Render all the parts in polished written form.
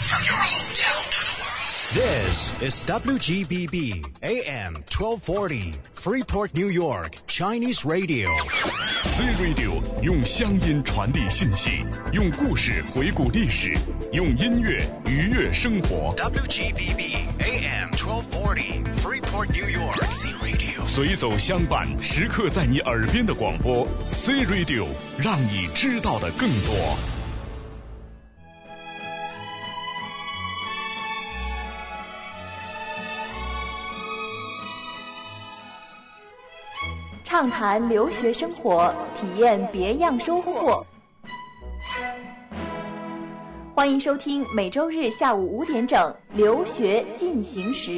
This is WGBB AM 1240 Freeport, New York Chinese Radio. C Radio 用乡音传递信息，用故事回顾历史，用音乐愉悦生活。 WGBB AM 1240 Freeport, New York C Radio. 随走相伴，时刻在你耳边的广播 C Radio， 让你知道的更多。 畅谈留学生活，体验别样收获。欢迎收听每周日下午5点整《留学进行时》。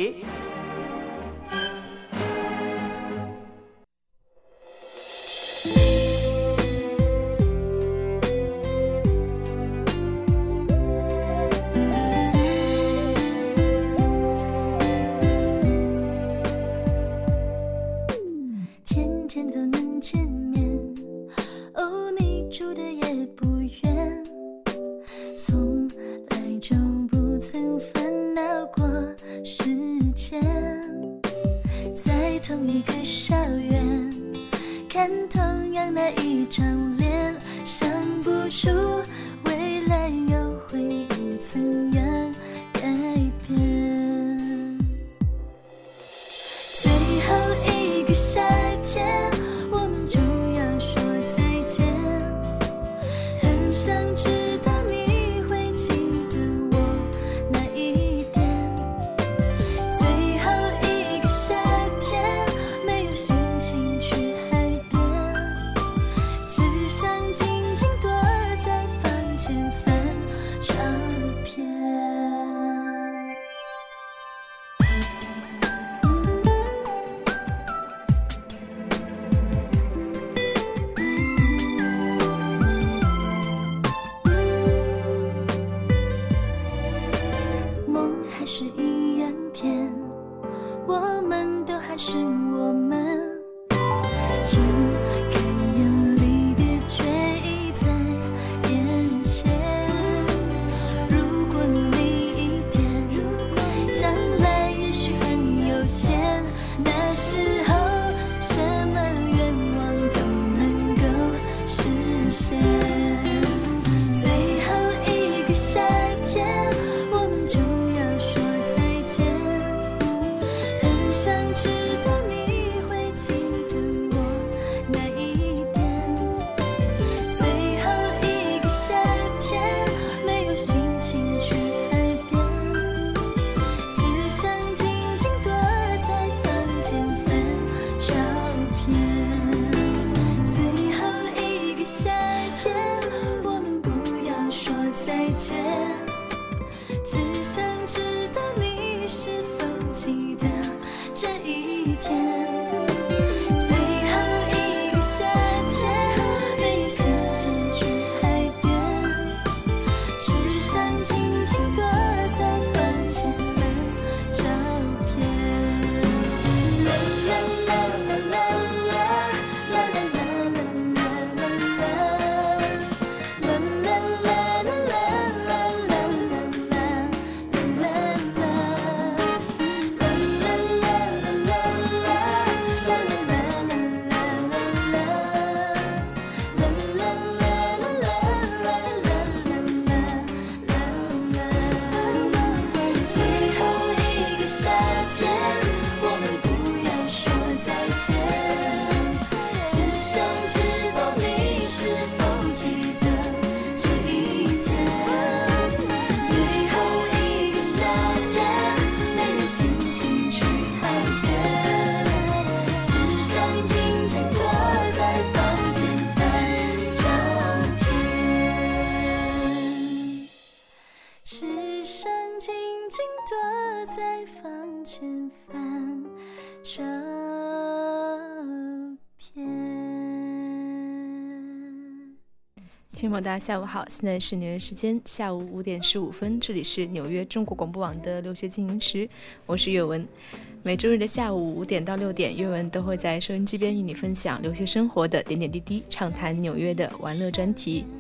听众大家下午好，现在是纽约时间下午5点15分，这里是纽约中国广播网的留学进行时，我是岳文。每周日的下午5点到6点，岳文都会在收音机边与你分享留学生活的点点滴滴，畅谈纽约的玩乐专题。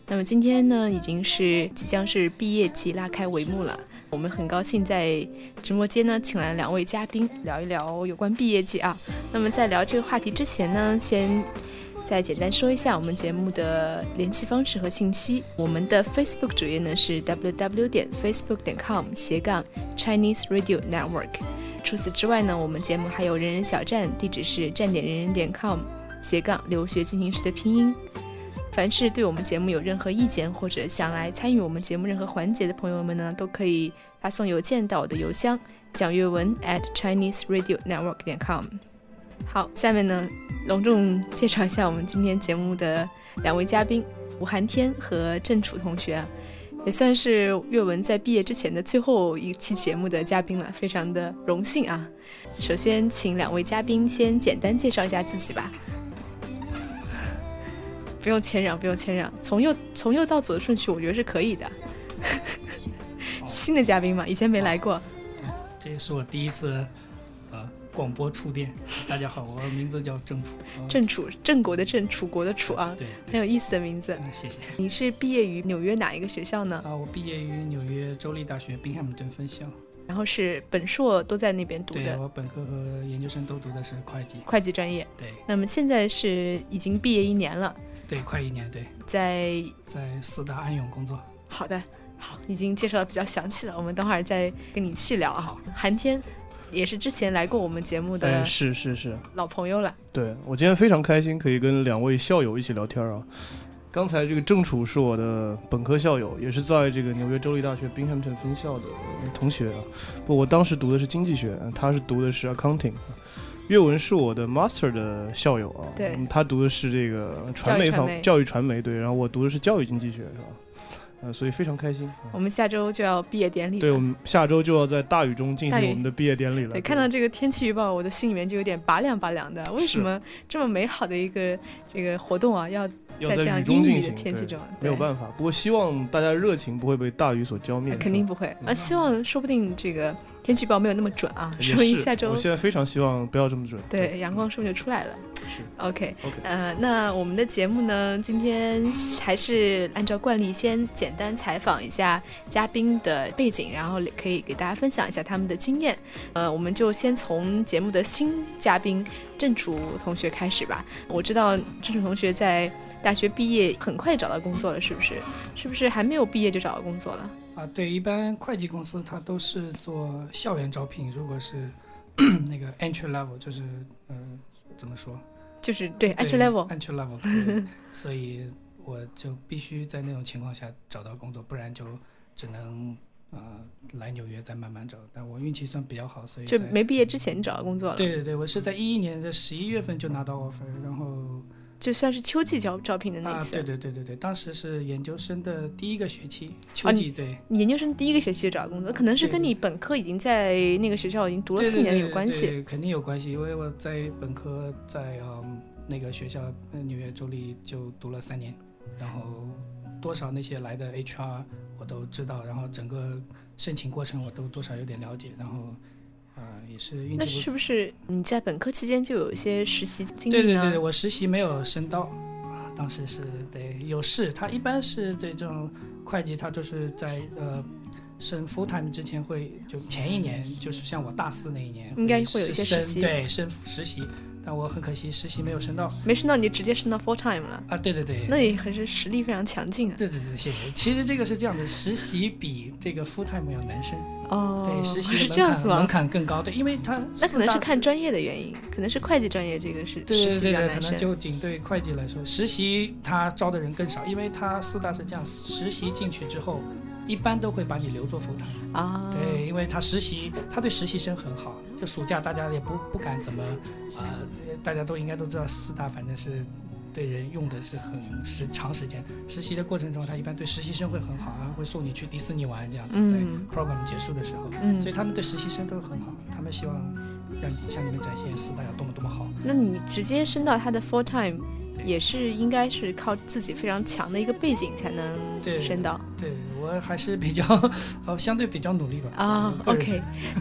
那么今天呢，已经是即将是毕业季拉开帷幕了。我们很高兴在直播间呢，请来2位嘉宾聊一聊有关毕业季啊。那么在聊这个话题之前呢，先再简单说一下我们节目的联系方式和信息。我们的 Facebook 主页呢是 www.facebook.com/Chinese Radio Network。除此之外呢，我们节目还有人人小站，地址是站点人人.com/留学进行时的拼音。凡是对我们节目有任何意见，或者想来参与我们节目任何环节的朋友们呢，都可以发送邮件到我的邮箱蒋月文@ChineseRadioNetwork.com。好，下面呢，隆重介绍一下我们今天节目的2位嘉宾，吴寒天和郑楚同学啊，也算是月文在毕业之前的最后一期节目的嘉宾了，非常的荣幸啊。首先，请2位嘉宾先简单介绍一下自己吧。不用谦让，从右到左的顺序，我觉得是可以的。新的嘉宾嘛，以前没来过。 这也是我第一次广播触电。大家好，我名字叫郑楚。 郑楚，郑国的郑，楚国的楚啊， 对， 很有意思的名字。 谢谢。 你是毕业于纽约哪一个学校呢？ 我毕业于纽约州立大学宾汉姆顿分校。 然后是本硕都在那边读的。 对，我本科和研究生都读的是会计专业。 对。 那么现在是已经毕业1年了。 对，快1年。对， 在四大安永工作。 好的，好，已经介绍的比较详细了，我们等会儿再跟你细聊啊。好，寒天也是之前来过我们节目的， 是老朋友了。 对，我今天非常开心可以跟2位校友一起聊天啊。刚才这个郑楚是我的本科校友，也是在这个纽约州立大学宾汉姆顿分校的同学啊。不，我当时读的是经济学，他是读的是 accounting。岳文是我的 master 的校友啊， 对， 他读的是这个教育传媒，对，然后我读的是教育经济学，是吧？所以非常开心。 我们下周就要毕业典礼了。 对，我们下周就要在大雨中进行我们的毕业典礼了。 对，看到这个天气预报，我的心里面就有点拔凉的。为什么这么美好的一个这个活动啊，要在这样阴雨的天气中？ 没有办法，不过希望大家热情不会被大雨所浇灭。 肯定不会啊，希望说不定这个天气预报没有那么准啊，说明下周。 我现在非常希望不要这么准。 对，阳光说不定就出来了。 是 OK， 那我们的节目呢，今天还是按照惯例先简单采访一下嘉宾的背景，然后可以给大家分享一下他们的经验。我们就先从节目的新嘉宾郑楚同学开始吧。我知道郑楚同学在大学毕业很快找到工作了，是不是？是不是还没有毕业就找到工作了？ 对，一般会计公司它都是做校园招聘，如果是那个 entry level， 就是怎么说？ 就是对 entry level， 所以我就必须在那种情况下找到工作，不然就只能来纽约再慢慢找。但我运气算比较好，所以就没毕业之前找到工作了。 对，我是在2011年的11月份就拿到 offer， 然后就算是秋季招聘的那次。 对，当时是研究生的第1个学期，秋季。对， 你研究生第1个学期就找到工作，可能是跟你本科已经在那个学校已经读了4年有关系。 对，肯定有关系，因为我在本科在那个学校纽约州立就读了3年，然后多少那些来的 HR 我都知道，然后整个申请过程我都多少有点了解，然后也是运气。 那是不是你在本科期间就有一些实习经历呢？ 对，我实习没有升到，当时是对有事，他一般是对这种会计，他就是在升 full time 之前会就前1年，就是像我大4那一年应该会有一些实习， 对，升实习。但我很可惜实习没有升到， 你就直接升到 full time 了啊？ 对， 那也还是实力非常强劲啊。 对，谢谢。其实这个是这样的，实习比这个 full time 要难升。对，实习的门槛更高。对，因为它那可能是看专业的原因，可能是会计专业这个是实习比较难升。 可能就仅对会计来说，实习他招的人更少，因为他4大是这样，实习进去之后一般都会把你留作 full time 啊。对，因为他实习，他对实习生很好，就暑假大家也不敢怎么大家都应该都知道4大反正是对人用的是长时间，实习的过程中他一般对实习生会很好，然后会送你去迪士尼玩这样子，在 program 结束的时候，所以他们对实习生都很好，他们希望让向你们展现4大有多么好。 那你直接升到他的 full time也是应该是靠自己非常强的一个背景才能升到。 对，我还是比较相对比较努力吧。 OK，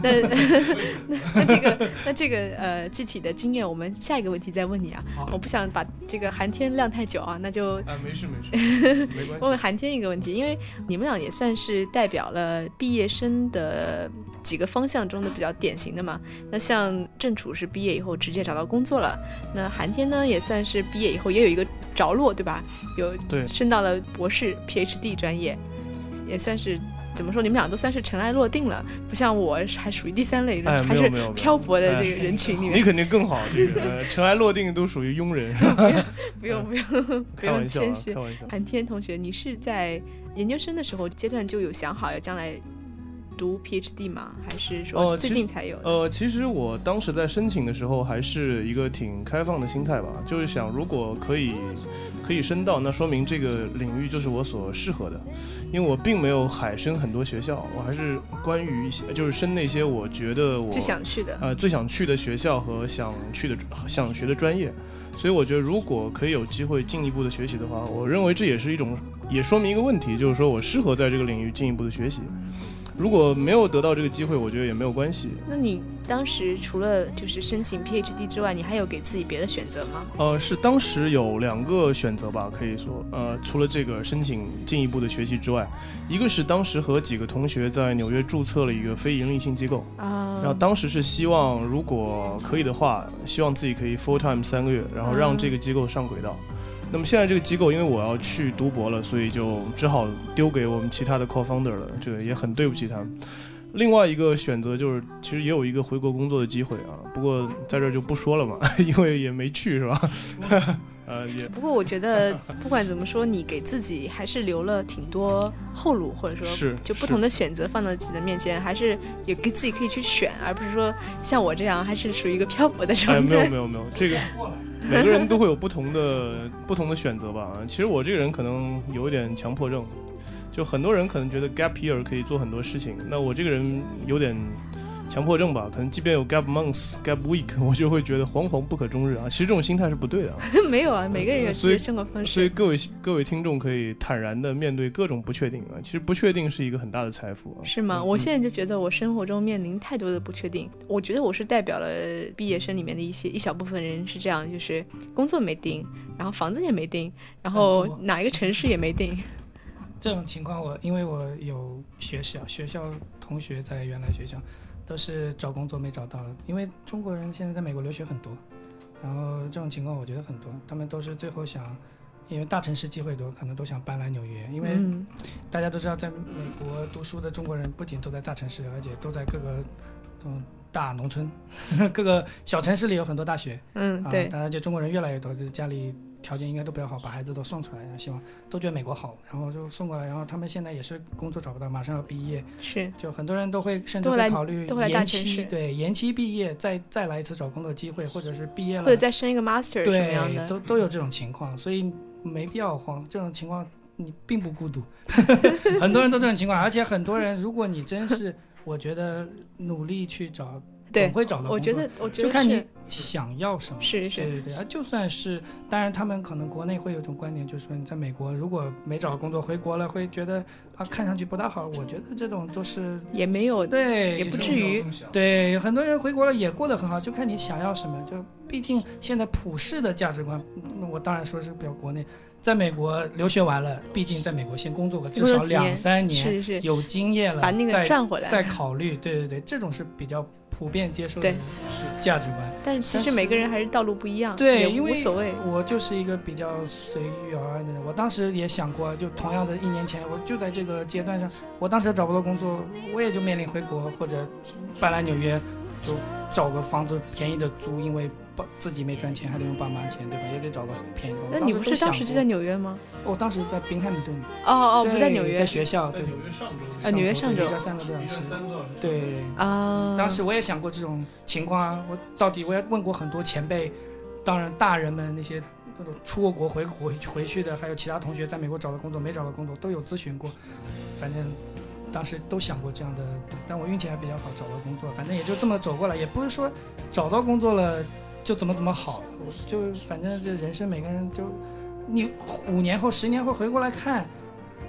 那这个具体的经验，我们下一个问题再问你啊。我不想把这个寒天晾太久啊，那就没事，没关系。 问寒天一个问题，因为你们俩也算是代表了毕业生的几个方向中的比较典型的嘛。那像郑楚是毕业以后直接找到工作了，那寒天呢也算是毕业以后也有一个着落，对吧？ 对， 升到了博士 PhD 专业，也算是怎么说，你们俩都算是尘埃落定了，不像我还属于第三类人，还是漂泊的这个人群里面。 你肯定更好，这个尘埃落定都属于庸人。 不用谦虚。寒天同学，你是在研究生的时候阶段就有想好要将来读 PhD 吗？还是说最近才有？ 其实我当时在申请的时候还是一个挺开放的心态吧，就是想如果可以升到，那说明这个领域就是我所适合的。因为我并没有海申很多学校，我还是关于就是升那些我觉得我最想去的学校和想学的专业。所以我觉得如果可以有机会进一步的学习的话，我认为这也是也说明一个问题，就是说我适合在这个领域进一步的学习。如果没有得到这个机会，我觉得也没有关系。 那你当时除了就是申请 PhD 之外，你还有给自己别的选择吗？ 是当时有2个选择吧，可以说，除了这个申请进一步的学习之外，一个是当时和几个同学在纽约注册了一个非盈利性机构，然后当时是希望如果可以的话，希望自己可以 full time 3个月，然后让这个机构上轨道。那么现在这个机构因为我要去读博了，所以就只好丢给我们其他的 co-founder 了，这个也很对不起他们。另外一个选择就是其实也有一个回国工作的机会啊，不过在这儿就不说了嘛，因为也没去是吧？ 不过我觉得不管怎么说，你给自己还是留了挺多后路，或者说就不同的选择放到自己的面前，还是也给自己可以去选，而不是说像我这样还是属于一个漂泊的状态。 没有，这个每个人都会有不同的选择吧。其实我这个人可能有一点强迫症，就很多人可能觉得 gap year 可以做很多事情，那我这个人有点强迫症吧，可能即便有 gap months、gap week， 我就会觉得惶惶不可终日啊。其实这种心态是不对的啊。 没有啊，每个人有自己的生活方式。 所以各位听众可以坦然的面对各种不确定啊。其实不确定是一个很大的财富啊。 是吗？我现在就觉得我生活中面临太多的不确定。我觉得我是代表了毕业生里面的一小部分人是这样，就是工作没定，然后房子也没定，然后哪一个城市也没定。 这种情况因为我有学校同学在原来学校都是找工作没找到，因为中国人现在在美国留学很多，然后这种情况我觉得很多，他们都是最后因为大城市机会多，可能都想搬来纽约，因为大家都知道在美国读书的中国人不仅都在大城市，而且都在各个大农村各个小城市里有很多大学。对，而且中国人越来越多，就是家里条件应该都比较好，把孩子都送出来，然后希望都觉得美国好，然后就送过来，然后他们现在也是工作找不到，马上要毕业， 是就很多人都会甚至会考虑延期毕业，再来一次找工作机会，或者是毕业了或者再升一个 master 什么样的，都有这种情况，所以没必要慌，这种情况你并不孤独很多人都这种情况，而且很多人如果你真是我觉得努力去找总会找到工作。我觉得就看你想要什么。 是对，就算是当然他们可能国内会有一种观点，就是说你在美国如果没找工作回国了会觉得看上去不大好，我觉得这种都是也没有， 对， 也不至于， 对，很多人回国了也过得很好，就看你想要什么。就毕竟现在普世的价值观，我当然说是比较国内，在美国留学完了，毕竟在美国先工作个至少2-3年， 是有经验了， 把那个赚回来， 再考虑。对，这种是比较普遍接受的价值观。 但其实每个人还是道路不一样， 对， 也无所谓。 因为我就是一个比较随遇而安的人。我当时也想过，就同样的1年前，我就在这个阶段上，我当时找不到工作，我也就面临回国或者搬来纽约，就找个房子便宜的租，因为自己没赚钱，还得用爸妈钱，对吧？也得找个便宜的。 那你不是当时就在纽约吗？ 我当时在宾汉顿。 不在纽约， 在学校。对， 纽约上州。 这3个多小时。对当时我也想过这种情况啊，我也问过很多前辈，当然大人们那些出过国回去的，还有其他同学在美国找到工作没找到工作都有咨询过，反正当时都想过这样的，但我运气还比较好，找到工作，反正也就这么走过来，也不是说找到工作了就怎么好，就反正这人生每个人就你5年后10年后回过来看，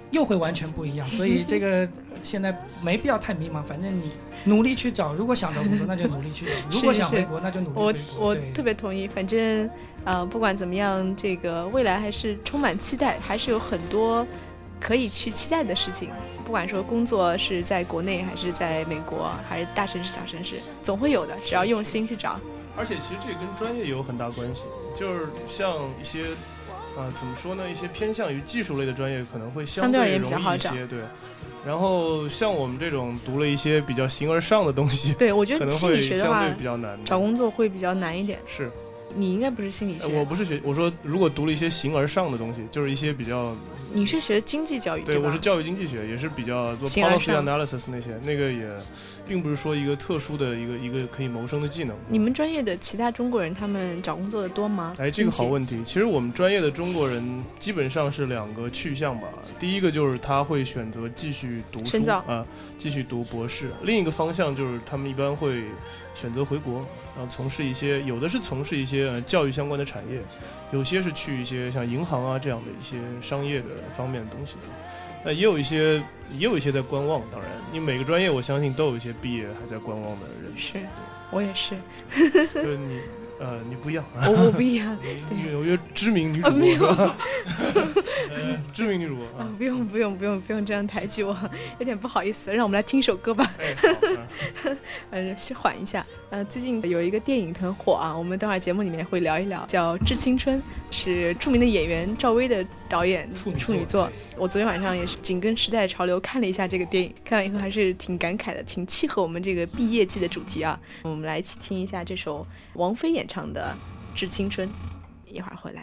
又会完全不一样。所以这个现在没必要太迷茫，反正你努力去找，如果想找工作那就努力去找，如果想回国那就努力回国。 我特别同意，反正不管怎么样，这个未来还是充满期待，还是有很多可以去期待的事情。不管说工作是在国内还是在美国，还是大城市小城市，总会有的，只要用心去找。 而且其实这跟专业有很大关系，就是像一些怎么说呢，一些偏向于技术类的专业可能会相对容易一些，对。然后像我们这种读了一些比较形而上的东西， 对，我觉得心理学的话相对比较难， 找工作会比较难一点。 是。 你应该不是心理学， 我不是学，我说如果读了一些形而上的东西，就是一些比较。 你是学经济教育对吧？我是教育经济学，也是比较做 policy analysis 那个也，并不是说一个特殊的一个可以谋生的技能。 你们专业的其他中国人他们找工作的多吗？ 这个好问题。其实我们专业的中国人基本上是2个去向吧。第一个就是他会选择继续读书继续读博士；另一个方向就是他们一般会选择回国，然后从事一些，有的是从事一些教育相关的产业，有些是去一些像银行啊这样的一些商业的方面的东西。也有一些在观望。当然，你每个专业我相信都有一些毕业还在观望的人。 是，我也是。 就是你不一样， 我不一样。 纽约知名女主播是吧？知名女主播不用这样抬举我，有点不好意思。让我们来听首歌吧。先缓一下。最近有一个电影很火啊，我们待会儿节目里面会聊一聊，叫《致青春》，是著名的演员赵薇的导演处女作。我昨天晚上也是紧跟时代潮流看了一下这个电影，看完以后还是挺感慨的，挺契合我们这个毕业季的主题啊。我们来一起听一下这首王菲演唱的《致青春》，一会儿回来。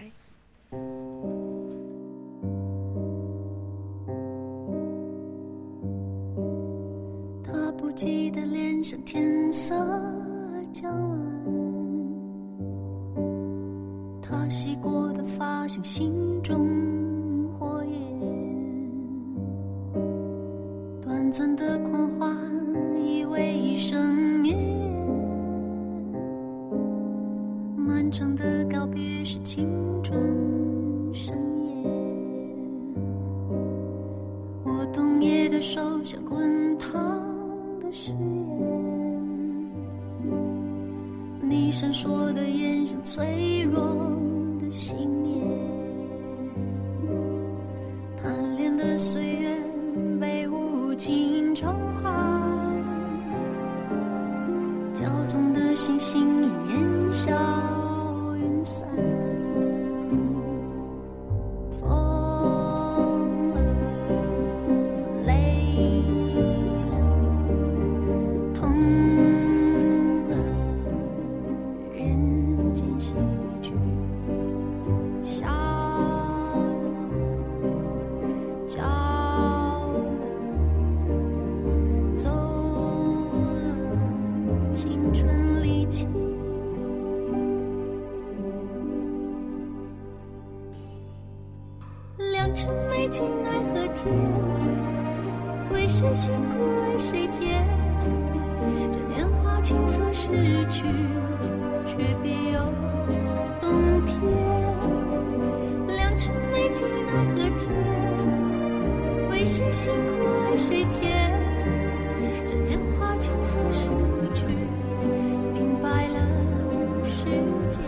他不羁的脸像天色将晚，他洗过的发像心中火焰，短暂的狂欢以为一生眠，漫长的告别是青春盛宴，我冬夜的手像滚烫的誓言，你闪烁的眼像脆弱的信念，贪恋的岁月被无尽召唤，骄纵的星星你烟消云散，疯了累了痛了，人间喜剧笑了叫了走了，青春离奇。良辰美景奈何天，为谁辛苦为谁甜，这年华青涩逝去，却别有冬天。良辰美景奈何天，为谁辛苦为谁甜，这年华青涩逝去，明白了世间。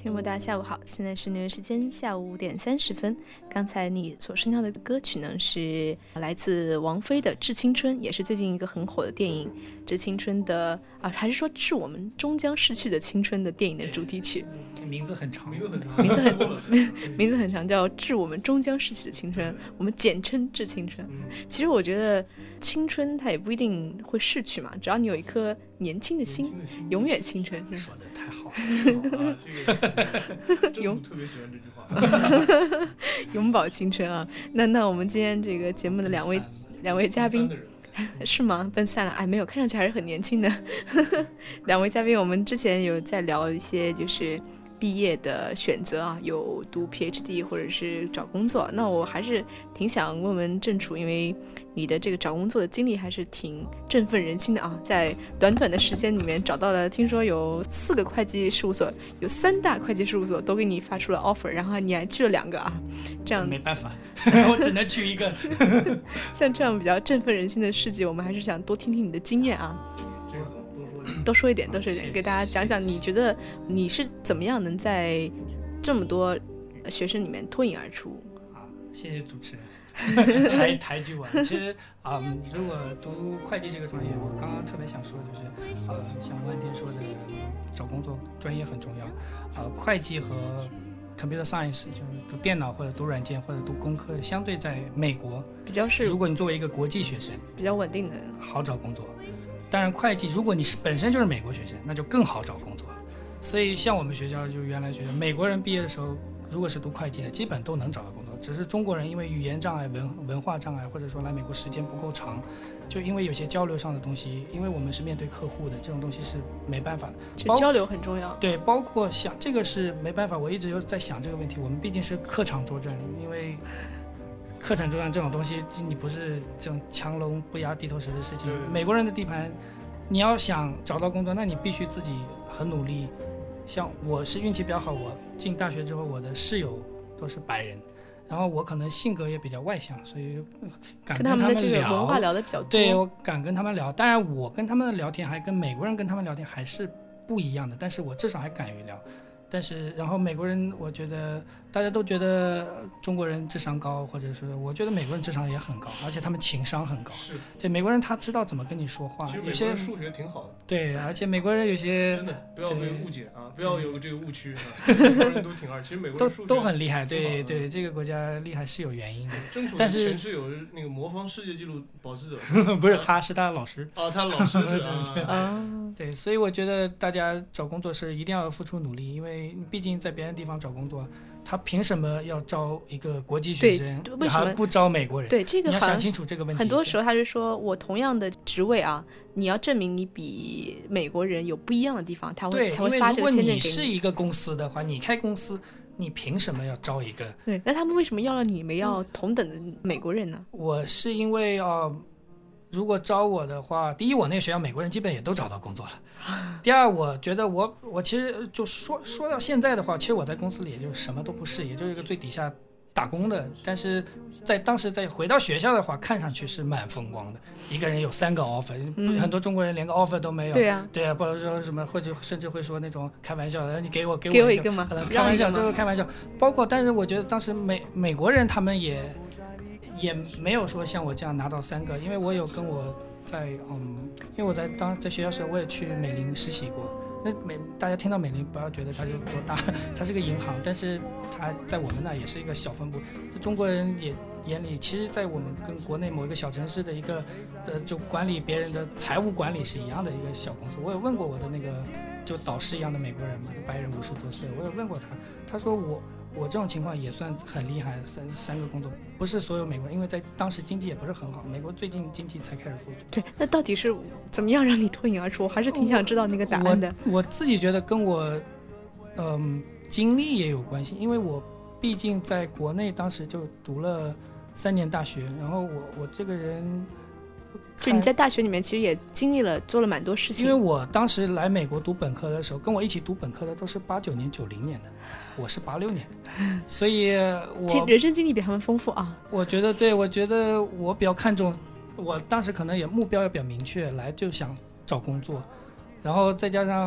听众大家下午好，现在是纽约时间下午5点30分。刚才你所听到的歌曲呢，是来自王菲的《致青春》，也是最近一个很火的电影《致青春》的还是说是我们终将逝去的青春的电影的主题曲。 名字很长， 名字很长，叫《致我们终将逝去的青春》，我们简称《致青春》。其实我觉得青春它也不一定会逝去嘛，只要你有一颗年轻的心，永远青春。 说的太好了， 政府特别喜欢这句话， 永葆青春啊！那我们今天这个节目的两位嘉宾。是吗？奔散了？哎，没有，看上去还是很年轻的。两位嘉宾，我们之前有在聊一些就是毕业的选择啊，有读 PhD 或者是找工作。那我还是挺想问问郑楚，因为你的这个找工作的经历还是挺振奋人心的啊，在短短的时间里面找到了，听说有4个会计事务所，有3大会计事务所都给你发出了 offer， 然后你还去了2个啊，这样没办法，我只能去一个。 像这样比较振奋人心的事迹，我们还是想多听听你的经验啊。多说一点，给大家讲讲，你觉得你是怎么样能在这么多学生里面脱颖而出啊？谢谢主持人。抬举我。其实如果读会计这个专业，我刚刚特别想说，就是像万天说的，找工作专业很重要。会计和 computer science 就是读电脑或者读软件或者读工科，相对在美国比较是， 如果你作为一个国际学生， 比较稳定的， 好找工作。当然会计如果你本身就是美国学生，那就更好找工作。所以像我们学校就原来觉得美国人毕业的时候，如果是读会计的基本都能找到工作，只是中国人因为语言障碍、文化障碍，或者说来美国时间不够长，就因为有些交流上的东西，因为我们是面对客户的，这种东西是没办法的。 就交流很重要。 对，包括想这个是没办法，我一直在想这个问题。我们毕竟是客场作战，因为客场作战这种东西，你不是这种强龙不压地头蛇的事情。美国人的地盘，你要想找到工作，那你必须自己很努力。像我是运气比较好，我进大学之后，我的室友都是白人，然后我可能性格也比较外向，所以敢跟他们聊， 跟他们的这个文化聊得比较多。 对，我敢跟他们聊。当然，我跟他们的聊天还跟美国人跟他们聊天还是不一样的，但是我至少还敢于聊。但是，然后美国人，我觉得大家都觉得中国人智商高，或者说，我觉得美国人智商也很高，而且他们情商很高。是，对，美国人他知道怎么跟你说话。 其实美国人数学挺好的。 对，而且美国人有些真的不要被误解啊，不要有这个误区。美国人都挺二，其实美国人都很厉害。对对，这个国家厉害是有原因的。 但是前世有那个魔方世界纪录保持者， 不是他，是他的老师。 哦，他的老师是啊。对，所以我觉得大家找工作是一定要付出努力，因为毕竟在别的地方找工作，他凭什么要招一个国际学生，还不招美国人？ 对，这个你要想清楚这个问题。 很多时候他是说我同样的职位啊，你要证明你比美国人有不一样的地方，才会发这个签证给你。 如果你是一个公司的话，你开公司，你凭什么要招一个？ 对，那他们为什么要了你们要同等的美国人呢？ 我是因为如果招我的话，第一，我那个学校美国人基本也都找到工作了。第二，我觉得我其实就说到现在的话，其实我在公司里也就什么都不是，也就是一个最底下打工的。但是在当时再回到学校的话，看上去是蛮风光的。一个人有3个 offer，很多中国人连个 offer 都没有。 对啊， 对啊，或者说什么，或者甚至会说那种开玩笑的，你给我一个吗？ 开玩笑就是开玩笑。包括，但是我觉得当时美国人他们也没有说像我这样拿到3个，因为我有跟我在因为我在学校时我也去美林实习过。那大家听到美林不要觉得它就多大，它是个银行，但是它在我们那也是一个小分部。在中国人眼里，其实在我们跟国内某一个小城市的一个就管理别人的财务管理是一样的一个小公司。我有问过我的那个就导师一样的美国人嘛，白人50多岁，我有问过他说我这种情况也算很厉害，3个工作，不是所有美国人，因为在当时经济也不是很好，美国最近经济才开始复苏。 对，那到底是怎么样让你脱颖而出？我还是挺想知道那个答案的。 我自己觉得跟我经历也有关系，因为我毕竟在国内当时就读了3年大学，然后我这个人。 就你在大学里面其实也经历了做了蛮多事情。 因为我当时来美国读本科的时候，跟我一起读本科的都是89年90年的，我是86年的，所以我人生经历比他们丰富啊。 我觉得我比较看重，我当时可能也目标也比较明确，来就想找工作，然后再加上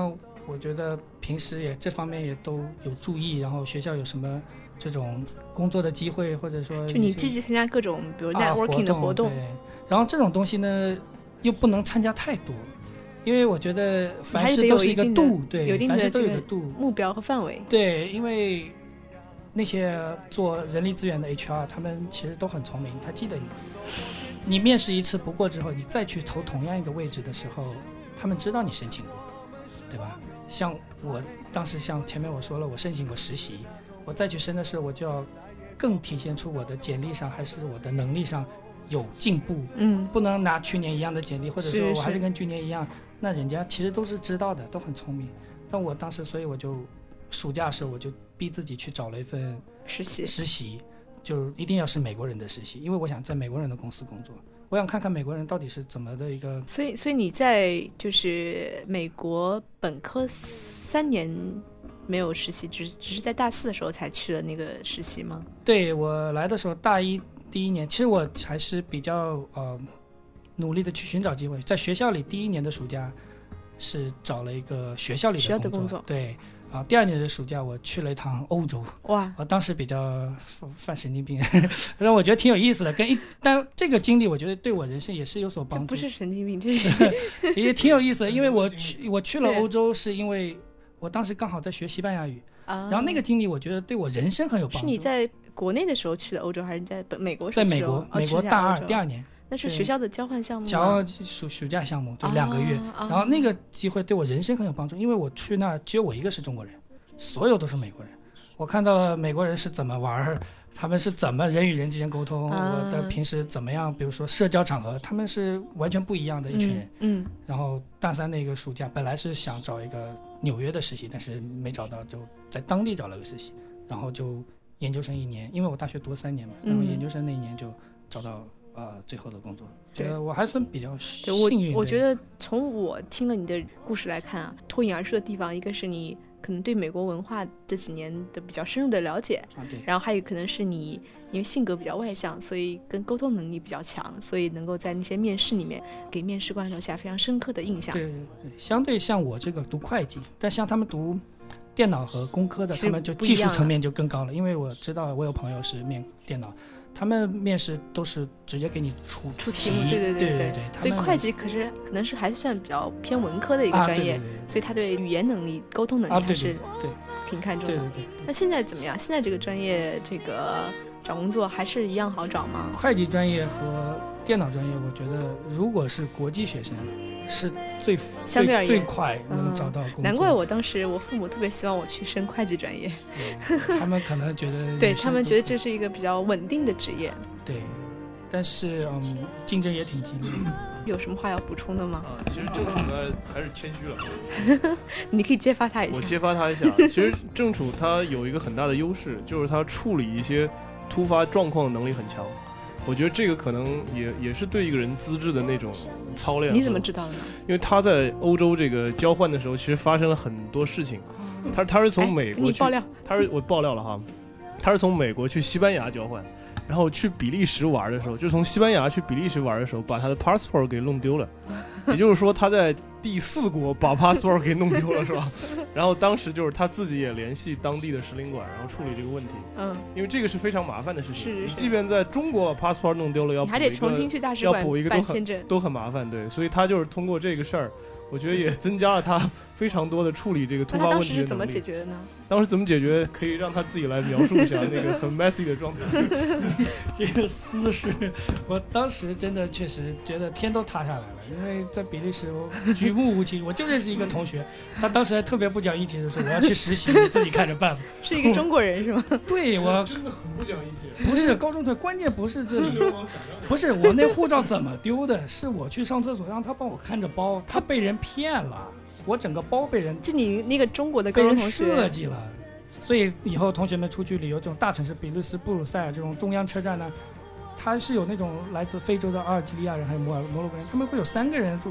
我觉得平时也这方面也都有注意，然后学校有什么这种工作的机会，或者说就你积极参加各种比如 networking 的活动， 对，然后这种东西呢又不能参加太多，因为我觉得凡事都是一个度，对，凡事都有一个度， 目标和范围。 对，因为那些做人力资源的 HR 他们其实都很聪明，他记得你面试一次不过之后，你再去投同样一个位置的时候，他们知道你申请过，对吧？像我当时像前面我说了，我申请过实习，我再去申的时候，我就要更体现出我的简历上还是我的能力上有进步，不能拿去年一样的简历，或者说我还是跟去年一样，那人家其实都是知道的，都很聪明。但我当时，所以我就暑假的时候我就逼自己去找了一份实习，就一定要是美国人的实习，因为我想在美国人的公司工作，我想看看美国人到底是怎么的一个。 所以你在就是美国本科3年没有实习，只是在大4的时候才去了那个实习吗？ 对，我来的时候大1第1年，其实我还是比较努力的去寻找机会，在学校里第1年的暑假是找了一个学校里的工作，对，然后第2年的暑假我去了一趟欧洲，哇，我当时比较犯神经病，让我觉得挺有意思的，但这个经历我觉得对我人生也是有所帮助。 这不是神经病，这是也挺有意思的，因为我去了欧洲是因为我当时刚好在学西班牙语，然后那个经历我觉得对我人生很有帮助。 是你在国内的时候去的欧洲，还是在美国？ 在美国大2第2年。 那是学校的交换项目吗？暑假项目，对，2个月。然后那个机会对我人生很有帮助，因为我去那只有我一个是中国人，所有都是美国人。我看到了美国人是怎么玩，他们是怎么人与人之间沟通，我的平时怎么样，比如说社交场合，他们是完全不一样的一群人。然后大3那个暑假，本来是想找一个纽约的实习，但是没找到，就在当地找了个实习，然后就研究生1年，因为我大学读3年嘛，然后研究生那1年就找到最后的工作。对，我还算比较幸运。 我觉得从我听了你的故事来看啊，脱颖而出的地方，一个是你可能对美国文化这几年的比较深入的了解， 对， 然后还有可能是你因为性格比较外向，所以跟沟通能力比较强，所以能够在那些面试里面给面试官留下非常深刻的印象。 对，相对像我这个读会计，但像他们读电脑和工科的，他们就技术层面就更高了，因为我知道我有朋友是面电脑，他们面试都是直接给你出题目，对， 所以会计可能是还算比较偏文科的一个专业，所以他对语言能力、沟通能力还是挺看重的。 对。 那现在怎么样？现在这个专业这个找工作还是一样好找吗？ 会计专业和电脑专业，我觉得如果是国际学生是相对而言最快能找到工作。 难怪我当时我父母特别希望我去升会计专业， 他们可能觉得对他们觉得这是一个比较稳定的职业。 对，但是竞争也挺激烈的。 有什么话要补充的吗？ 其实郑楚呢还是谦虚了。 你可以揭发他一下。 我揭发他一下。其实郑楚他有一个很大的优势，就是他处理一些突发状况的能力很强。我觉得这个可能也是对一个人资质的那种操练。 你怎么知道的呢？ 因为他在欧洲这个交换的时候，其实发生了很多事情。他是从美国去，我爆料了哈，他是从美国去西班牙交换，然后去比利时玩的时候，就从西班牙去比利时玩的时候，把他的 passport 给弄丢了。也就是说他在第4国把 passport 给弄丢了，是吧？然后当时就是他自己也联系当地的使领馆，然后处理这个问题。因为这个是非常麻烦的事情。你即便在中国把 passport 弄丢了，你还得重新去大使馆办签证， 都很麻烦。对，所以他就是通过这个事儿，我觉得也增加了他非常多的处理这个突发问题的能力。 那当时是怎么解决的呢？ 当时怎么解决？可以让他自己来描述一下那个很 messy 的状态。 这个私事，我当时真的确实觉得天都塌下来了，因为在比利时我举目无亲，我就认识一个同学，他当时还特别不讲义气的说我要去实习，你自己看着办吧。 是一个中国人是吗？ 对，我真的很不讲义气。 不是高中同学，关键不是这里，不是我那护照怎么丢的，是我去上厕所让他帮我看着包，他被人骗了。我整个包被人， 就你那个中国的高中同学被人设计了，所以以后同学们出去旅游，这种大城市，比利时布鲁塞尔这种中央车站呢，他是有那种来自非洲的阿尔及利亚人，还有摩洛哥人，他们会有3个人就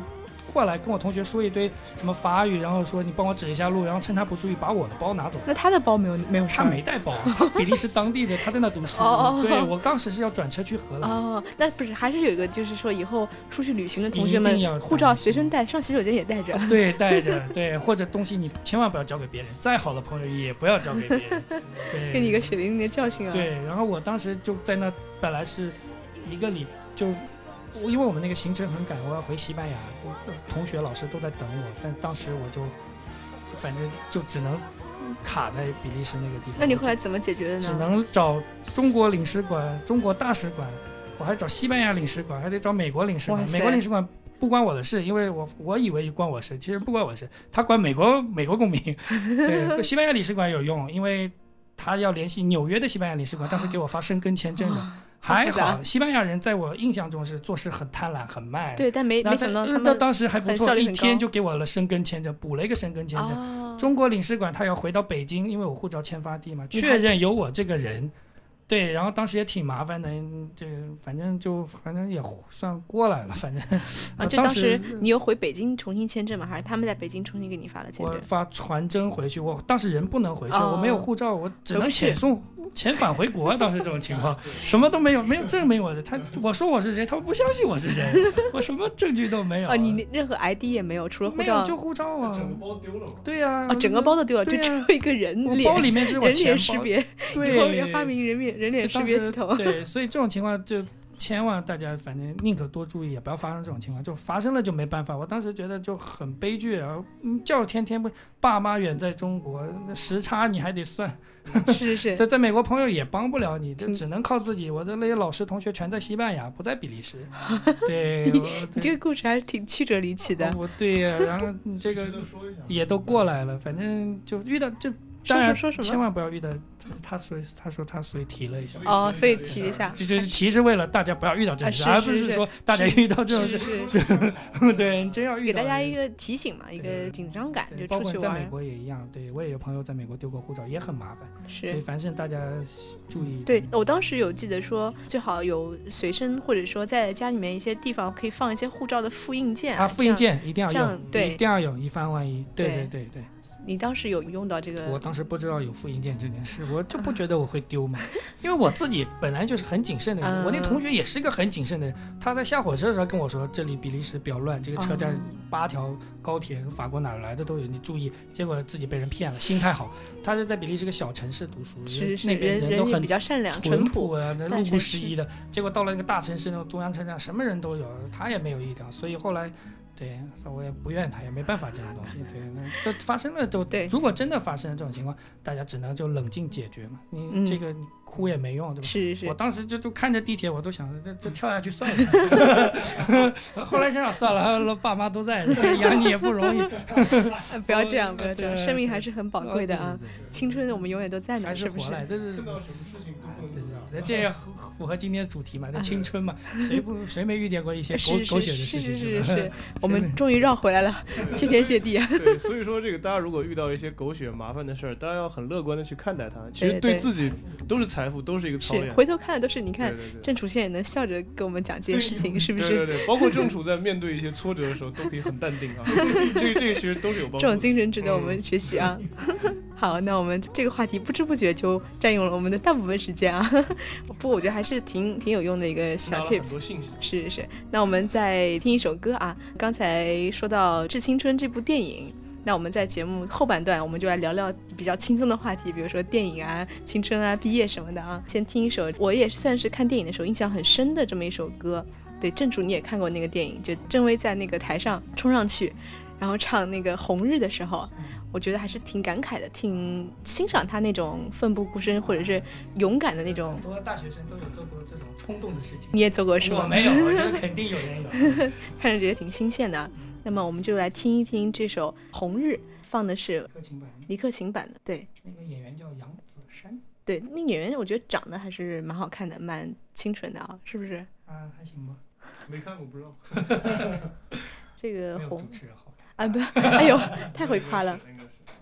过来跟我同学说一堆什么法语，然后说你帮我指一下路，然后趁他不注意把我的包拿走。 那他的包没有他没带包，他比利时当地的，他在那读书。对，我当时是要转车去荷兰。 哦，那不是还是有一个，就是说以后出去旅行的同学们，护照随身带，上洗手间也带着。 对，带着。对，或者东西你千万不要交给别人，再好的朋友也不要交给别人。对， 给你一个血淋淋的教训啊。 对，然后我当时就在那，本来是一个就因为我们那个行程很赶，我要回西班牙，我同学老师都在等我，但当时我就反正就只能卡在比利时那个地方。 那你后来怎么解决的呢？ 只能找中国领事馆、中国大使馆，我还找西班牙领事馆，还得找美国领事馆。美国领事馆不关我的事，因为我以为关我事，其实不关我事，他管美国公民。对，西班牙领事馆有用，因为他要联系纽约的西班牙领事馆，当时给我发申根签证的。还好，西班牙人在我印象中是做事很贪婪、很慢。 对，但没想到他们当时还不错，一天就给我了申根签证，补了一个申根签证。中国领事馆他要回到北京，因为我护照签发地嘛，确认有我这个人。对，然后当时也挺麻烦的，这反正也算过来了，反正。 就当时你又回北京重新签证吗？还是他们在北京重新给你发了签证？ 我发传真回去，我当时人不能回去，我没有护照，我只能遣返回国。当时这种情况，什么都没有，没有证明我的。我说我是谁，他们不相信我是谁，我什么证据都没有。 你任何 ID 也没有，除了护照。 没有，就护照啊。 整个包丢了吗？ 对呀。 整个包都丢了，就只有一个人脸。 包里面是我钱包。 人脸识别。 对。 以后要发明人脸识别系统。 对，所以这种情况就千万大家反正宁可多注意，也不要发生这种情况。就发生了就没办法。我当时觉得就很悲剧啊，叫天天不，爸妈远在中国，时差你还得算。 是在美国朋友也帮不了你，就只能靠自己。我的那些老师同学全在西班牙，不在比利时。对， 你这个故事还是挺曲折离奇的。 对呀，然后这个也都过来了，反正就遇到就。当然，千万不要遇到他说他所以提了一下。 所以提一下， 就是提是为了大家不要遇到这种事，而不是说大家遇到这种事。对，真要遇到。 给大家一个提醒嘛，一个紧张感，就出去玩。 包括在美国也一样，对我也有朋友在美国丢过护照，也很麻烦。所以凡是大家注意。 对，我当时有记得说，最好有随身或者说在家里面一些地方可以放一些护照的复印件复印件一定要用， 对， 一定要有，以防万一。对。 你当时有用到这个？ 我当时不知道有复印件这件事，我就不觉得我会丢嘛，因为我自己本来就是很谨慎的人。我那同学也是个很谨慎的人，他在下火车的时候跟我说，这里比利时比较乱，这个车站8条高铁，法国哪来的都有，你注意。结果自己被人骗了，心态好。他是在比利时个小城市读书，那边人都很比较善良、 淳朴啊，路不拾遗的。结果到了那个大城市，那种中央车站，什么人都有，他也没有一条，所以后来。对，我也不怨他，也没办法这样的东西。对，那都发生了都。对，如果真的发生了这种情况，大家只能就冷静解决嘛。你这个你哭也没用，对吧？ 是。 我当时就看着地铁，我都想着这跳下去算了。后来想想算了，爸妈都在，养你也不容易。 不要这样，生命还是很宝贵的啊！青春我们永远都在呢， 是不是？ 碰到什么事情都不能这样，这也符合今天的主题嘛？这青春嘛，谁没遇见过一些狗血的事情？ 是。我们终于绕回来了，谢天谢地啊！ 对，所以说这个大家如果遇到一些狗血麻烦的事儿，大家要很乐观的去看待它。其实对自己都是财富，都是一个操练。 回头看的都是你看，郑楚现在也能笑着跟我们讲这件事情，是不是？ 对，包括郑楚在面对一些挫折的时候，都可以很淡定啊。这个其实都是有帮助。 这种精神值得我们学习啊！好，那我们这个话题不知不觉就占用了我们的大部分时间啊。不过我觉得还是挺有用的一个小 tips。是。那我们再听一首歌啊。刚才说到《致青春》这部电影，那我们在节目后半段我们就来聊聊比较轻松的话题，比如说电影啊、青春啊、毕业什么的啊。先听一首我也算是看电影的时候印象很深的这么一首歌。对，郑主你也看过那个电影，就郑薇在那个台上冲上去然后唱那个《红日》的时候，我觉得还是挺感慨的，挺欣赏他那种奋不顾身或者是勇敢的那种。 很多大学生都有做过这种冲动的事情。 你也做过是吗？ 我没有，我觉得肯定有人有。 看着觉得挺新鲜的。那么我们就来听一听这首《红日》，放的是李克勤版的。对， 那个演员叫杨子姗。 对，那演员我觉得长得还是蛮好看的，蛮清纯的啊，是不是？ 啊，还行吧。 没看过不知道。 这个红主持人好啊不，哎呦，太会夸了。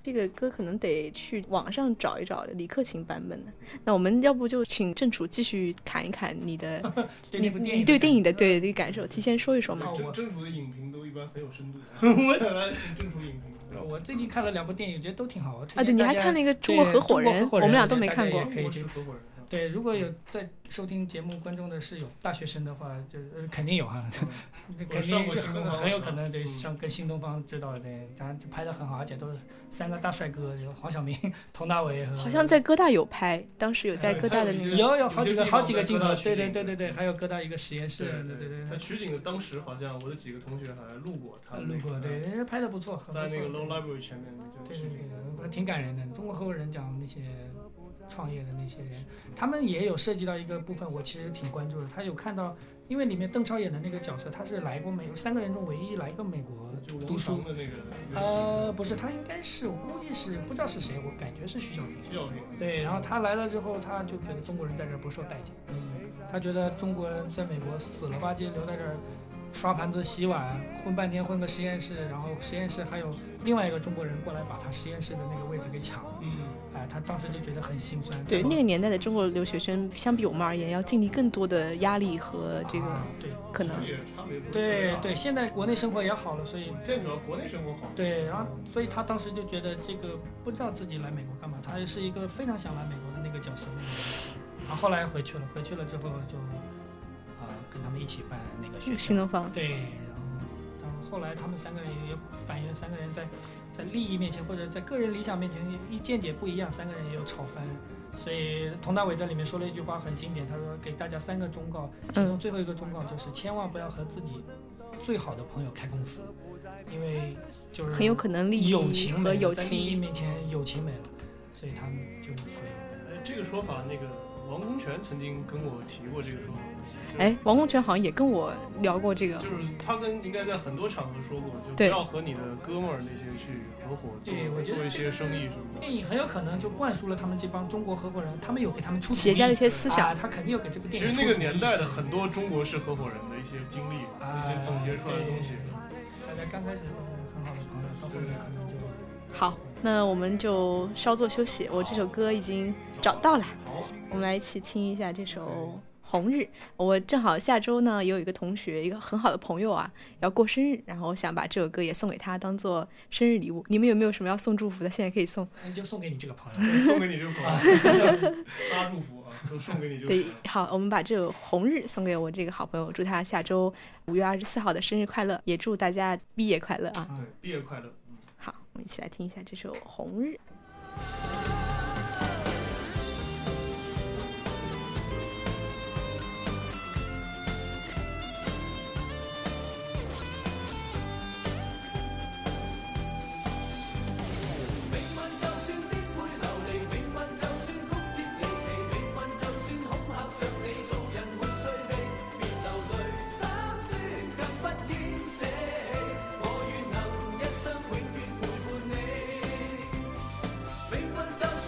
这个歌可能得去网上找一找李克勤版本的。那我们要不就请郑楚继续侃一侃你的你对电影的对感受，提前说一说嘛。 郑楚的影评都一般很有深度，我想来请郑楚影评。 我最近看了2部电影，觉得都挺好。 啊，对，你还看那个《中国合伙人》，我们俩都没看过。 可以去合伙人。对，如果有在收听节目观众的是有大学生的话，就肯定有哈，肯定是很有可能对，像跟新东方知道的，对，他拍得很好，而且都是3个大帅哥，有黄晓明、佟大为和。 好像在哥大有拍，当时有在哥大的那个。 有好几个镜头，对，还有哥大一个实验室，对。 他取景的当时好像我的几个同学还路过他。 路过，对，人家拍得不错， 在那个 Low Library 前面。 对，挺感人的。中国合伙人讲那些创业的那些人，他们也有涉及到一个部分，我其实挺关注的。他有看到，因为里面邓超演的那个角色，他是来过美国，3个人中唯一来过美国读书的那个。 不是，他应该是，我估计是不知道是谁，我感觉是徐小平。对，然后他来了之后，他就觉得中国人在这儿不受待见，他觉得中国人在美国死了吧唧留在这儿。刷盘子洗碗混半天混个实验室，然后实验室还有另外一个中国人过来把他实验室的那个位置给抢了，他当时就觉得很心酸。 对，那个年代的中国留学生相比我们而言要经历更多的压力和这个， 对， 可能对，现在国内生活也好了，所以现在主要国内生活好。 对，然后所以他当时就觉得这个不知道自己来美国干嘛，他也是一个非常想来美国的那个角色那个人，然后后来回去了之后就跟他们一起办那个学校新东方。 对，然后后来他们3个人也反映3个人在利益面前或者在个人理想面前一见解不一样，3个人也有吵翻。所以佟大为在里面说了一句话很经典，他说给大家3个忠告，其中最后一个忠告就是千万不要和自己最好的朋友开公司，因为就是很有可能利益友情和友情在利益面前友情没了，所以他们就会。 这个说法那个王功权曾经跟我提过这个说法。 王功权好像也跟我聊过这个， 就是他应该在很多场合说过，就不要和你的哥们儿那些去合伙做一些生意什么的。 电影很有可能就灌输了他们这帮中国合伙人，他们有给他们出企业家的一些思想， 他肯定有给这个电影。 其实那个年代的很多中国式合伙人的一些经历，一些总结出来的东西。 大家刚开始都是很好的朋友，到后面可能就好。那我们就稍作休息，我这首歌已经找到了，我们来一起听一下这首红日。我正好下周呢也有一个同学，一个很好的朋友啊要过生日，然后我想把这首歌也送给他当做生日礼物。你们有没有什么要送祝福的？现在可以送。 那就送给你这个朋友， 送给你这个朋友，发祝福啊，都送给你这个朋友。 对，好，我们把这个红日送给我这个好朋友，祝他下周5月24号的生日快乐，也祝大家毕业快乐啊！ 对，毕业快乐。 好，我们一起来听一下这首红日。 就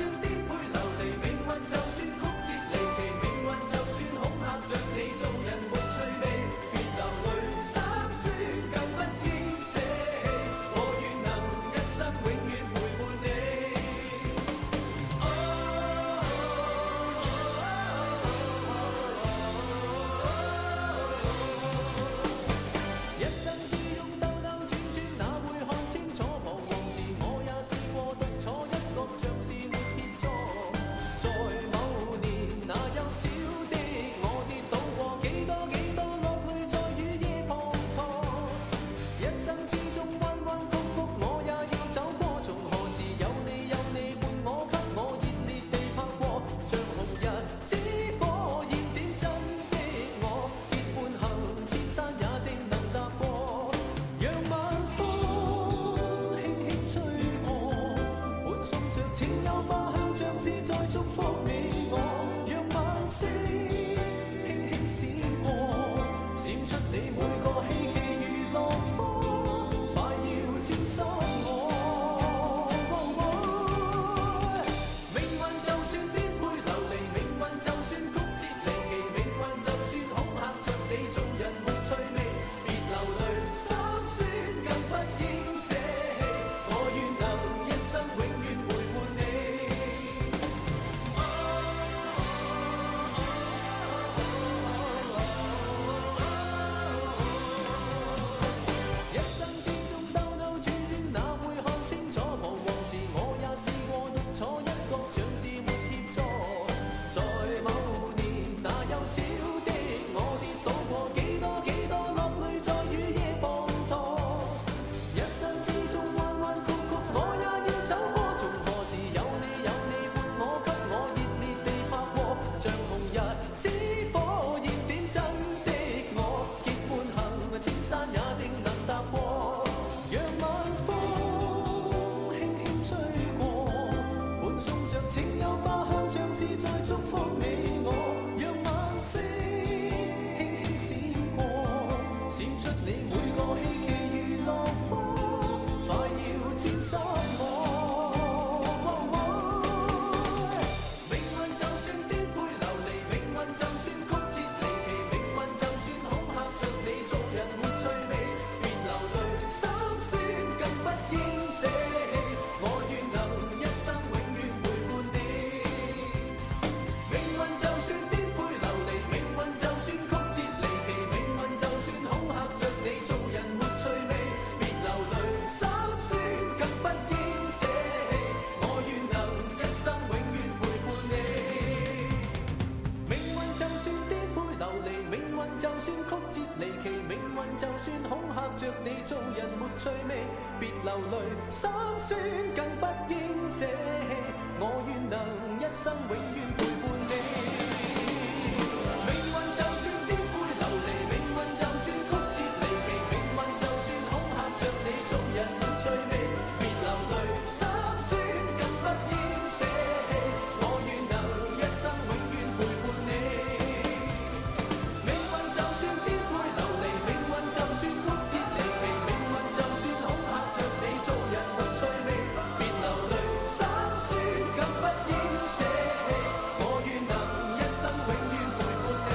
着你做人沒趣味，別流淚，心酸更不應捨棄，我願能一生永遠陪伴你。命運就算顛沛流離，命運就算曲折離奇，命運就算恐嚇着你做人沒趣味，別流淚，心酸更不應捨棄，我願能一生永遠陪伴你。命運就算顛沛流離，命運就算曲折離奇，命運就算恐嚇着你做人沒趣味，別流淚，心酸更不應捨棄，我願能一生永遠陪伴你。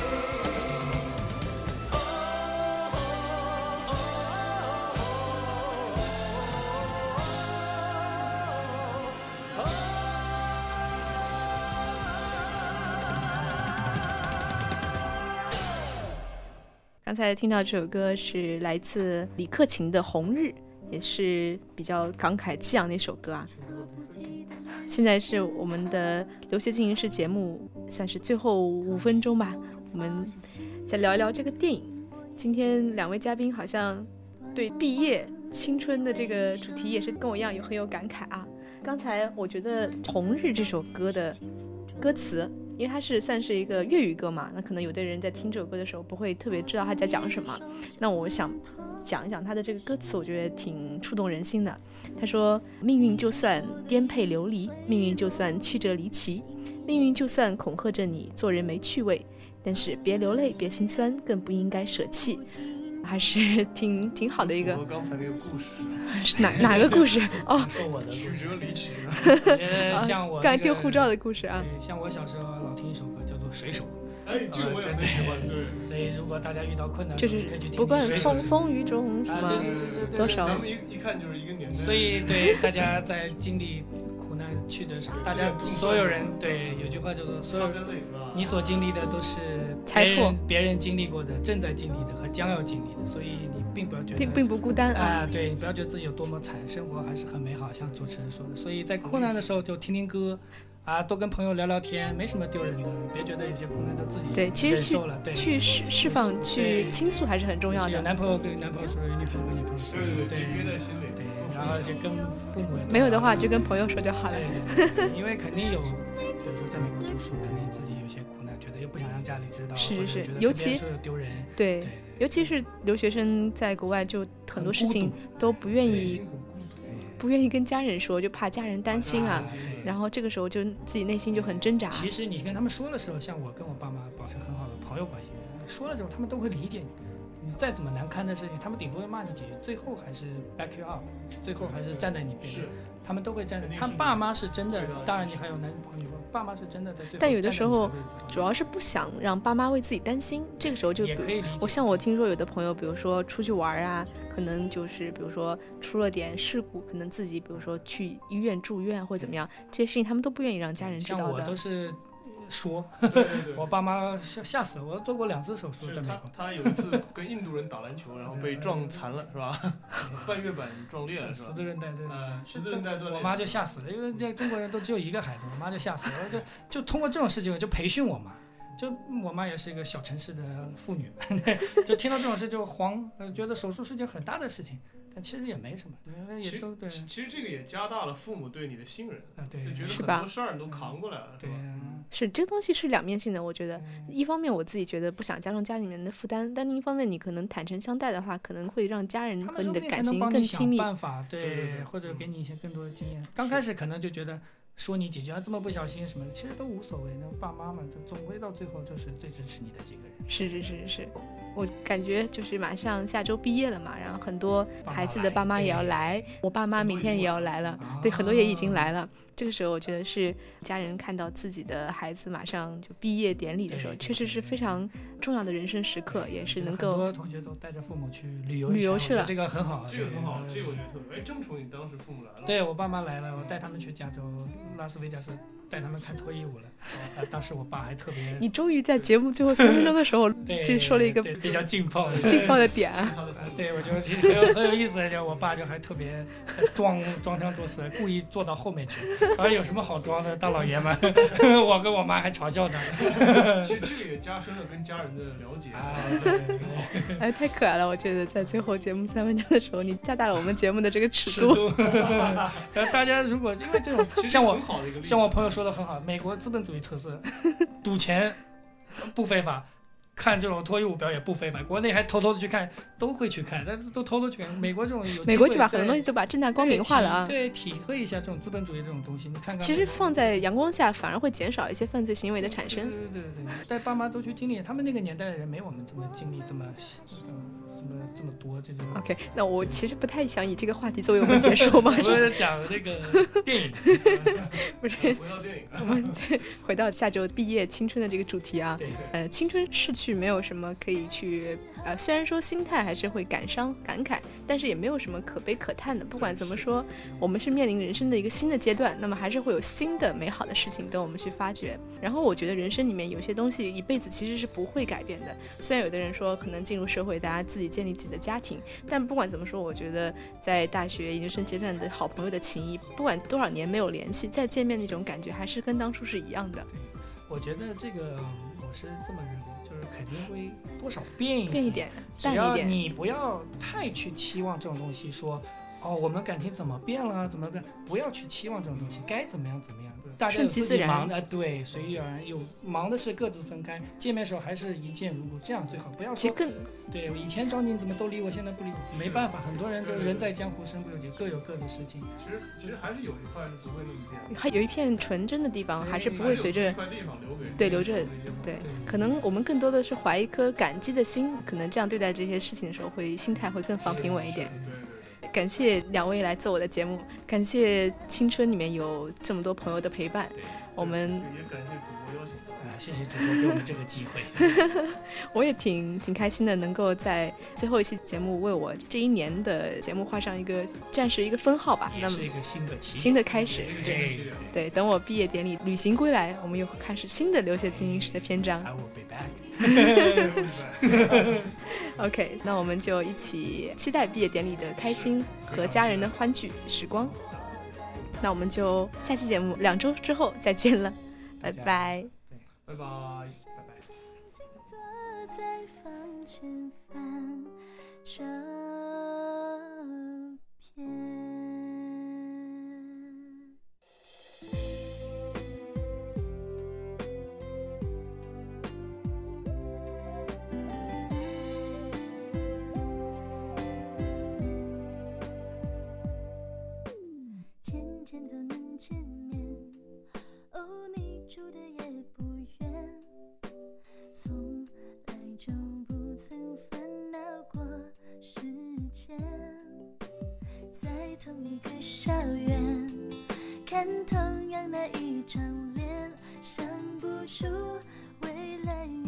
刚才听到这首歌是来自李克勤的《红日》，也是比较感慨激昂的一首歌啊。现在是我们的留学进行式节目算是最后5分钟吧，我们再聊一聊这个电影。今天2位嘉宾好像对毕业青春的这个主题也是跟我一样很有感慨啊。刚才我觉得《红日》这首歌的歌词，因为它是算是一个粤语歌嘛，那可能有的人在听这首歌的时候不会特别知道他在讲什么，那我想讲一讲他的这个歌词，我觉得挺触动人心的。他说，命运就算颠沛流离，命运就算曲折离奇，命运就算恐吓着你做人没趣味，但是别流泪别心酸，更不应该舍弃。还是挺好的一个。 刚才那个故事是哪个故事？哦， 说我的曲折离奇。 我觉得像我刚才丢护照的故事啊。 对，像我小时候老听一首歌叫做《水手》。 哎，这个我也很喜欢。对， 所以如果大家遇到困难， 就是可以去听不管水手风雨中什么多少， 咱们一看就是一个年代。 所以对大家在经历苦难曲折上，大家所有人对有句话叫做所有你所经历的都是财富， 别人经历过的、正在经历的和将要经历的，所以你并不要觉得并不孤单啊。对，你不要觉得自己有多么惨，生活还是很美好，像主持人说的。所以在困难的时候就听听歌。啊，多跟朋友聊聊天，没什么丢人的。别觉得有些困难都自己忍受了，对， 去释放、去倾诉还是很重要的。 有男朋友跟男朋友说，有女朋友跟女朋友说， 对，憋在心里。 对，然后就跟父母没有的话就跟朋友说就好了。 对，因为肯定有，比如说在美国读书，肯定自己有些苦难，觉得又不想让家里知道， 是， 尤其说有丢人。 对，尤其是留学生在国外，就很多事情都不愿意跟家人说，就怕家人担心啊。然后这个时候就自己内心就很挣扎。 其实你跟他们说的时候，像我跟我爸妈保持很好的朋友关系，说了之后他们都会理解你。你再怎么难堪的事情，他们顶多骂你几句，最后还是 back you up， 最后还是站在你边。是，他们都会站在。他爸妈是真的，当然你还有男朋友，爸妈是真的在最后。 但有的时候主要是不想让爸妈为自己担心，这个时候就我听说有的朋友，比如说出去玩啊，可能就是比如说出了点事故，可能自己比如说去医院住院或者怎么样，这些事情他们都不愿意让家人知道的。 像我都是说，我爸妈吓死了，我做过2次手术在美国。 他有一次跟印度人打篮球，然后被撞残了，是吧？半月板撞裂了，是吧？ 十字韧带，对， 十字韧带断裂。 我妈就吓死了，因为这中国人都只有一个孩子，我妈就吓死了，就通过这种事情就培训我妈。就我妈也是一个小城市的妇女，就听到这种事就慌，觉得手术是件很大的事情，但其实也没什么，也都对。 其实这个也加大了父母对你的信任啊，对， 就觉得很多事儿你都扛过来了， 对， 是这个东西是两面性的，我觉得，一方面我自己觉得不想加重家里面的负担，但另一方面你可能坦诚相待的话，可能会让家人和你的感情更亲密。 办法，对，或者给你一些更多的经验。刚开始可能就觉得。说你几句这么不小心什么的，其实都无所谓。那爸妈嘛，就总归到最后就是最支持你的几个人。 是，我感觉就是马上下周毕业了嘛，然后很多孩子的爸妈也要来，我爸妈明天也要来了，对，很多也已经来了。这个时候我觉得是家人看到自己的孩子马上就毕业典礼的时候，确实是非常重要的人生时刻，也是能够。 很多同学都带着父母去旅游去了， 这个很好， 这个很好，这个我觉得特别。哎，郑楚，你当时父母来了？ 对，我爸妈来了，我带他们去加州拉斯维加斯带他们看脱衣舞了。当时我爸还特别， 你终于在节目最后3分钟的时候就说了一个比较劲爆的点。 对，我觉得很有意思的，我爸就还特别装腔作势，故意坐到后面去。有什么好装的，大老爷们。我跟我妈还嘲笑他。 其实这个也加深了跟家人的了解对， 太可爱了！我觉得在最后节目3分钟的时候，你加大了我们节目的这个尺度。 大家如果因为这种像我朋友说的很好，美国资本主义特色，赌钱不非法，看这种脱衣舞表演不非法，国内还偷偷的去看，都会去看，但是都偷偷去看。美国这种有， 美国就把很多东西都把正大光明化了啊。 对，体会一下这种资本主义这种东西，你看看。 其实放在阳光下，反而会减少一些犯罪行为的产生。 对，带爸妈都去经历，他们那个年代的人没我们这么经历这么多这种。 OK， 那我其实不太想以这个话题作为我们结束嘛。 不是讲这个电影， 不是回到电影，我们回到下周毕业青春的这个主题啊。 对， 青春逝去没有什么可以去虽然说心态还是会感伤感慨，但是也没有什么可悲可叹的。不管怎么说，我们是面临人生的一个新的阶段，那么还是会有新的美好的事情等我们去发掘。然后我觉得人生里面有些东西一辈子其实是不会改变的。虽然有的人说可能进入社会大家自己建立自己的家庭，但不管怎么说，我觉得在大学研究生阶段的好朋友的情谊，不管多少年没有联系，再见面那种感觉还是跟当初是一样的。 我觉得这个我是这么认为，就是肯定会多少变一点， 淡一点。 你不要太去期望这种东西，说我们感情怎么变了，怎么变，不要去期望这种东西，该怎么样怎么样，大家有自己忙的，对，随遇而安，有忙的事各自分开，见面的时候还是一见如故，这样最好。不要说对，以前找你怎么都理我，现在不理我，没办法，很多人都人在江湖身不由己，各有各的事情。 其实还是有一块是不会那么变， 还有一片纯真的地方，还是不会随着留着。对，可能我们更多的是怀一颗感激的心，可能这样对待这些事情的时候，心态会更放平稳一点。感谢2位来做我的节目，感谢青春里面有这么多朋友的陪伴。我们也感谢主播邀请， 谢谢主播给我们这个机会。 我也挺开心的，能够在最后一期节目为我这一年的节目画上暂时一个分号吧。 也是一个新的开始。对，等我毕业典礼旅行归来，我们又开始新的留学进行时的篇章。 I will be back. OK， 那我们就一起期待毕业典礼的开心和家人的欢聚时光。那我们就下期节目2周之后再见了，拜拜。 拜拜。 在房间翻照片，天天都能见面，你住的也不远，从来就不曾烦恼过时间，在同一个校园看同样那一张脸，想不出未来